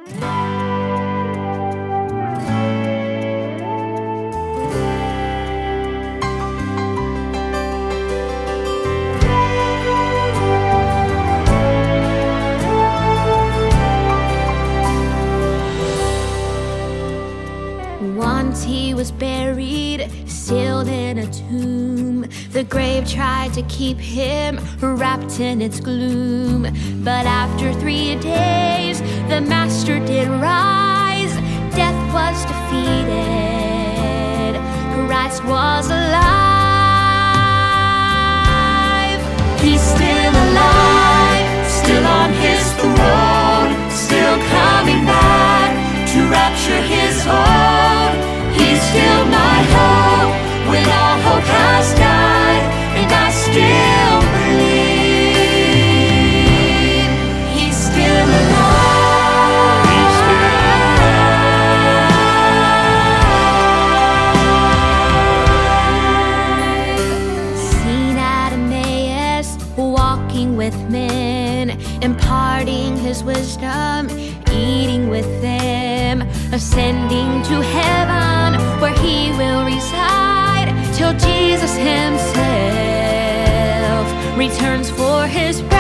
Once he was buried, sealed in a tomb. The grave tried to keep him wrapped in its gloom. But after 3 days, the master did rise. Death was defeated. Christ was alive. He's still alive, still on his throne, still coming back to rapture his own. He's still my hope when all hope has died, and I still believe he's still alive. He's still alive. Seen at Emmaus, walking with men, imparting his wisdom, eating with them, ascending to heaven, where he will reside till Jesus himself returns for his